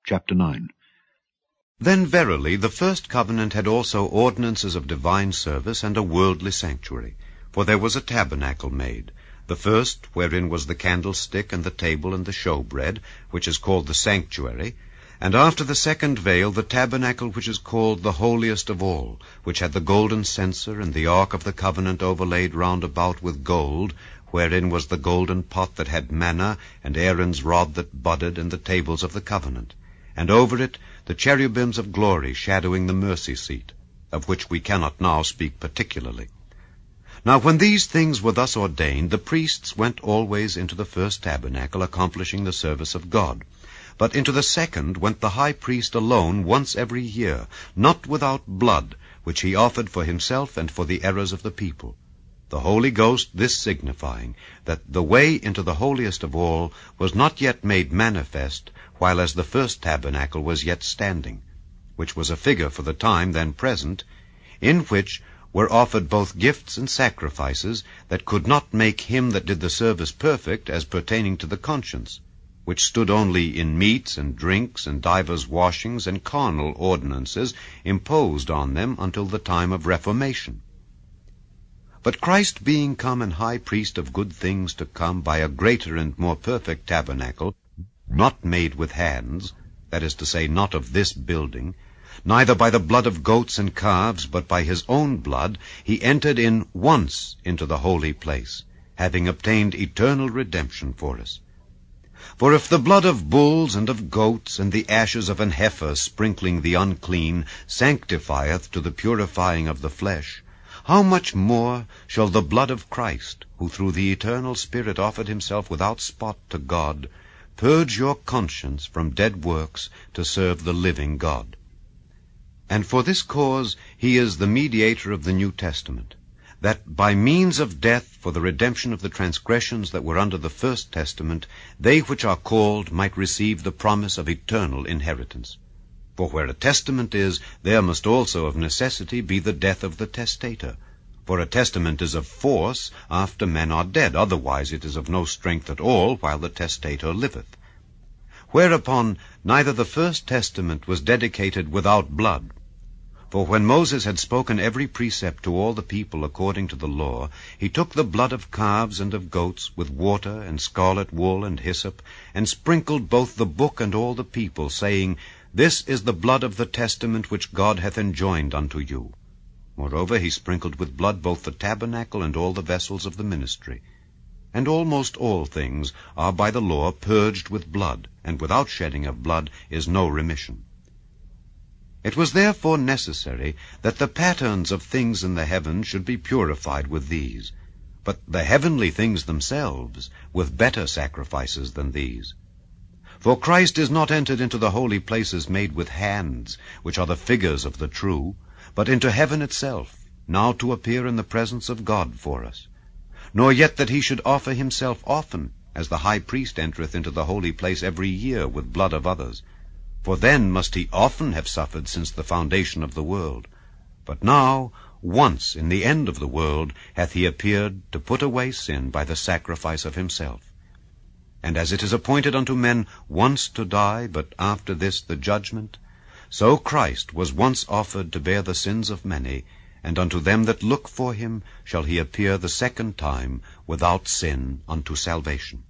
Chapter 9. Then verily the first covenant had also ordinances of divine service and a worldly sanctuary. For there was a tabernacle made, the first wherein was the candlestick and the table and the showbread, which is called the sanctuary, and after the second veil the tabernacle which is called the holiest of all, which had the golden censer and the ark of the covenant overlaid round about with gold, wherein was the golden pot that had manna, and Aaron's rod that budded, and the tables of the covenant, and over it the cherubims of glory shadowing the mercy seat, of which we cannot now speak particularly. Now when these things were thus ordained, the priests went always into the first tabernacle, accomplishing the service of God. But into the second went the high priest alone once every year, not without blood, which he offered for himself and for the errors of the people. The Holy Ghost this signifying, that the way into the holiest of all was not yet made manifest, while as the first tabernacle was yet standing, which was a figure for the time then present, in which were offered both gifts and sacrifices, that could not make him that did the service perfect, as pertaining to the conscience, which stood only in meats and drinks and divers washings and carnal ordinances imposed on them until the time of Reformation. But Christ being come an high priest of good things to come by a greater and more perfect tabernacle, not made with hands, that is to say, not of this building, neither by the blood of goats and calves, but by his own blood, he entered in once into the holy place, having obtained eternal redemption for us. For if the blood of bulls and of goats and the ashes of an heifer sprinkling the unclean sanctifieth to the purifying of the flesh, how much more shall the blood of Christ, who through the eternal Spirit offered himself without spot to God, purge your conscience from dead works to serve the living God? And for this cause he is the mediator of the New Testament, that by means of death for the redemption of the transgressions that were under the first testament, they which are called might receive the promise of eternal inheritance. For where a testament is, there must also of necessity be the death of the testator. For a testament is of force after men are dead, otherwise it is of no strength at all while the testator liveth. Whereupon neither the first testament was dedicated without blood. For when Moses had spoken every precept to all the people according to the law, he took the blood of calves and of goats, with water and scarlet wool and hyssop, and sprinkled both the book and all the people, saying, This is the blood of the testament which God hath enjoined unto you. Moreover he sprinkled with blood both the tabernacle and all the vessels of the ministry. And almost all things are by the law purged with blood, and without shedding of blood is no remission. It was therefore necessary that the patterns of things in the heavens should be purified with these, but the heavenly things themselves with better sacrifices than these. For Christ is not entered into the holy places made with hands, which are the figures of the true, but into heaven itself, now to appear in the presence of God for us. Nor yet that he should offer himself often, as the high priest entereth into the holy place every year with blood of others. For then must he often have suffered since the foundation of the world. But now, once in the end of the world, hath he appeared to put away sin by the sacrifice of himself. And as it is appointed unto men once to die, but after this the judgment, so Christ was once offered to bear the sins of many, and unto them that look for him shall he appear the second time without sin unto salvation.